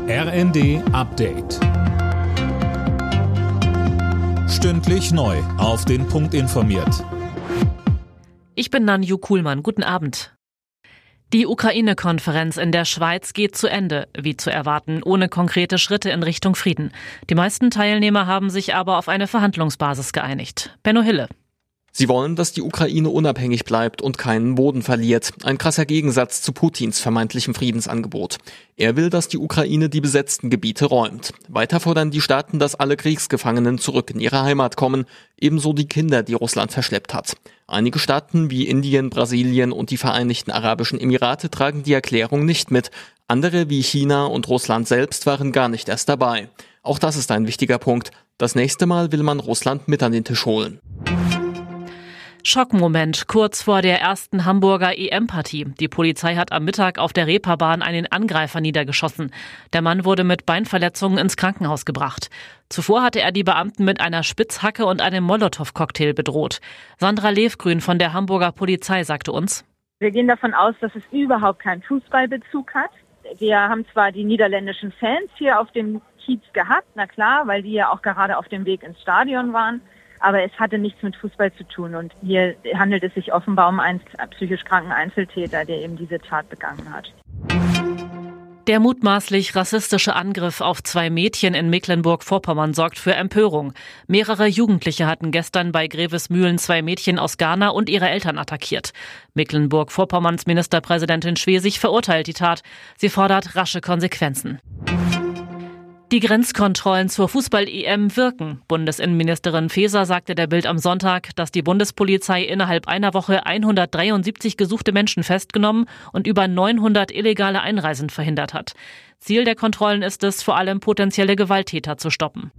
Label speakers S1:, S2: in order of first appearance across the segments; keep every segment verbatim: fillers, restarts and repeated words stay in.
S1: R N D Update. Stündlich neu auf den Punkt informiert.
S2: Ich bin Nanju Kuhlmann. Guten Abend. Die Ukraine-Konferenz in der Schweiz geht zu Ende, wie zu erwarten, ohne konkrete Schritte in Richtung Frieden. Die meisten Teilnehmer haben sich aber auf eine Verhandlungsbasis geeinigt. Benno Hille.
S3: Sie wollen, dass die Ukraine unabhängig bleibt und keinen Boden verliert. Ein krasser Gegensatz zu Putins vermeintlichem Friedensangebot. Er will, dass die Ukraine die besetzten Gebiete räumt. Weiter fordern die Staaten, dass alle Kriegsgefangenen zurück in ihre Heimat kommen, ebenso die Kinder, die Russland verschleppt hat. Einige Staaten wie Indien, Brasilien und die Vereinigten Arabischen Emirate tragen die Erklärung nicht mit. Andere wie China und Russland selbst waren gar nicht erst dabei. Auch das ist ein wichtiger Punkt. Das nächste Mal will man Russland mit an den Tisch holen.
S2: Schockmoment kurz vor der ersten Hamburger E M-Partie. Die Polizei hat am Mittag auf der Reeperbahn einen Angreifer niedergeschossen. Der Mann wurde mit Beinverletzungen ins Krankenhaus gebracht. Zuvor hatte er die Beamten mit einer Spitzhacke und einem Molotow-Cocktail bedroht. Sandra Levgrün von der Hamburger Polizei sagte uns:
S4: Wir gehen davon aus, dass es überhaupt keinen Fußballbezug hat. Wir haben zwar die niederländischen Fans hier auf dem Kiez gehabt, na klar, weil die ja auch gerade auf dem Weg ins Stadion waren. Aber es hatte nichts mit Fußball zu tun und hier handelt es sich offenbar um einen psychisch kranken Einzeltäter, der eben diese Tat begangen hat.
S2: Der mutmaßlich rassistische Angriff auf zwei Mädchen in Mecklenburg-Vorpommern sorgt für Empörung. Mehrere Jugendliche hatten gestern bei Grevesmühlen zwei Mädchen aus Ghana und ihre Eltern attackiert. Mecklenburg-Vorpommerns Ministerpräsidentin Schwesig verurteilt die Tat. Sie fordert rasche Konsequenzen. Die Grenzkontrollen zur Fußball-E M wirken. Bundesinnenministerin Faeser sagte der Bild am Sonntag, dass die Bundespolizei innerhalb einer Woche hundertdreiundsiebzig gesuchte Menschen festgenommen und über neunhundert illegale Einreisen verhindert hat. Ziel der Kontrollen ist es, vor allem potenzielle Gewalttäter zu stoppen.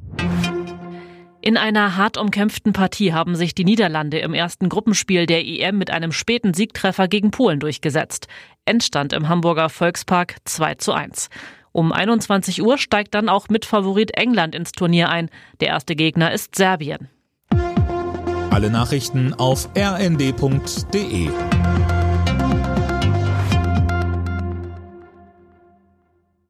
S2: In einer hart umkämpften Partie haben sich die Niederlande im ersten Gruppenspiel der E M mit einem späten Siegtreffer gegen Polen durchgesetzt. Endstand im Hamburger Volkspark zwei zu eins. Um einundzwanzig Uhr steigt dann auch Mitfavorit England ins Turnier ein. Der erste Gegner ist Serbien.
S1: Alle Nachrichten auf r n d punkt d e.